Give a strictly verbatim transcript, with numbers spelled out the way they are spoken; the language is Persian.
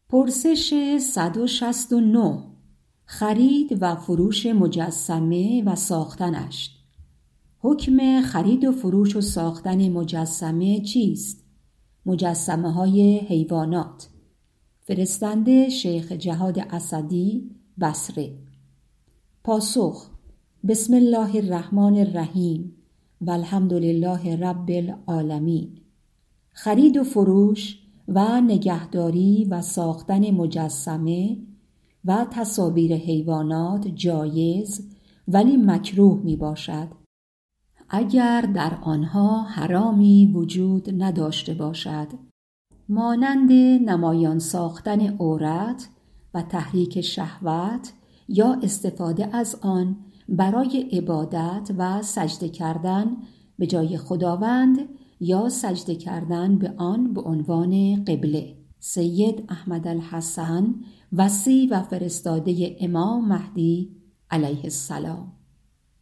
پرسش صد و شصت و نه. خرید و فروش مجسمه و ساختنش. حکم خرید و فروش و ساختن مجسمه چیست؟ مجسمه های حیوانات. فرستنده شیخ جهاد اسدی، بصره. پاسخ: بسم الله الرحمن الرحیم و الحمد لله رب العالمین. خرید و فروش و نگهداری و ساختن مجسمه و تصاویر حیوانات جایز ولی مکروه می باشد اگر در آنها حرامی وجود نداشته باشد، مانند نمایان ساختن عورت و تحریک شهوت یا استفاده از آن برای عبادت و سجده کردن به جای خداوند یا سجده کردن به آن به عنوان قبله. سید احمد الحسن، وصی و فرستاده امام مهدی علیه السلام.